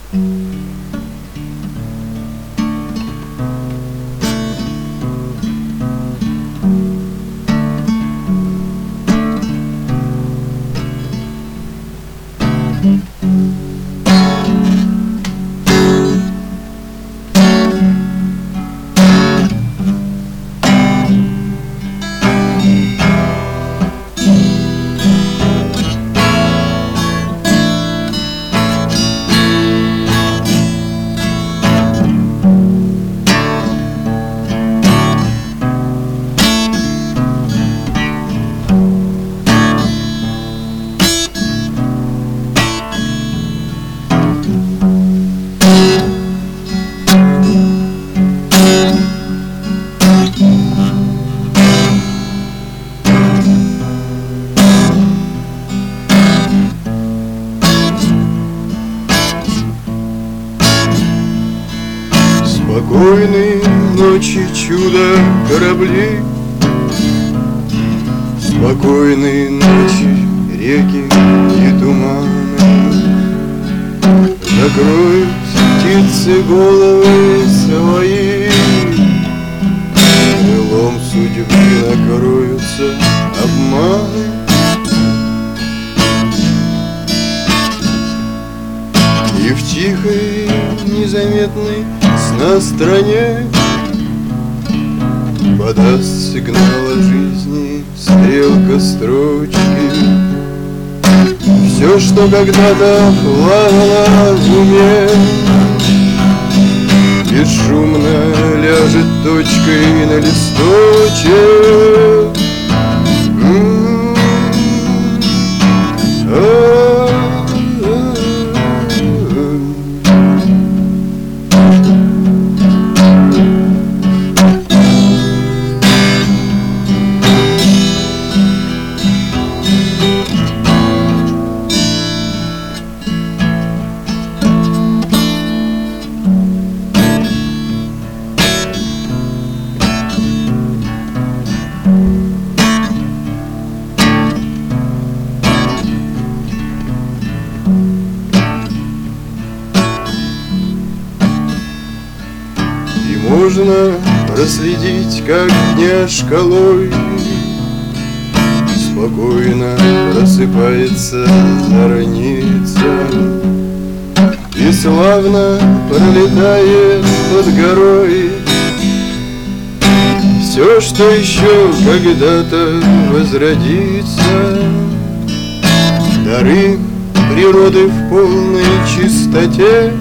Спокойные ночи, чудо корабли, спокойные ночи, реки и туманы. Закроют птицы головы свои, крылом судьбы накроются обманы. И в тихой, незаметной на стране подаст сигнал о жизни стрелка строчки. Все, что когда-то плавало в уме, бесшумно ляжет точкой на листочек. Можно проследить, как дня шкалой спокойно просыпается зорница и славно пролетает под горой все, что еще когда-то возродится. Дары природы в полной чистоте,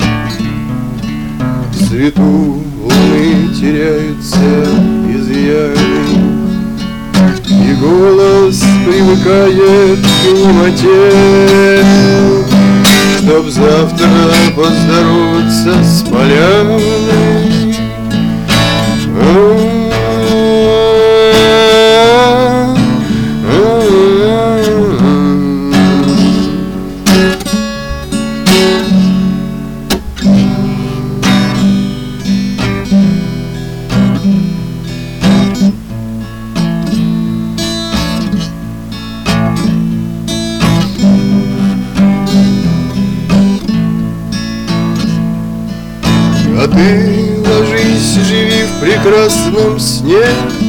в свету луны теряются изъяны, и голос привыкает к немоте, чтоб завтра поздороваться с поляной. А ты ложись, живи в прекрасном сне,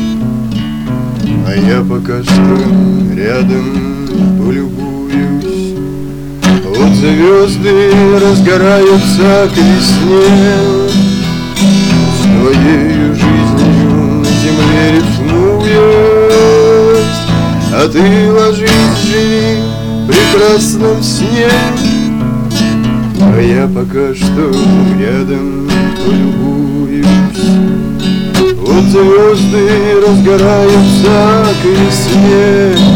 а я пока что рядом полюбуюсь. Вот звезды разгораются к весне, с твоею жизнью на земле рифмуясь. А ты ложись, живи в прекрасном сне, а я пока что рядом полюбуюсь. Вот звезды разгораются к весне,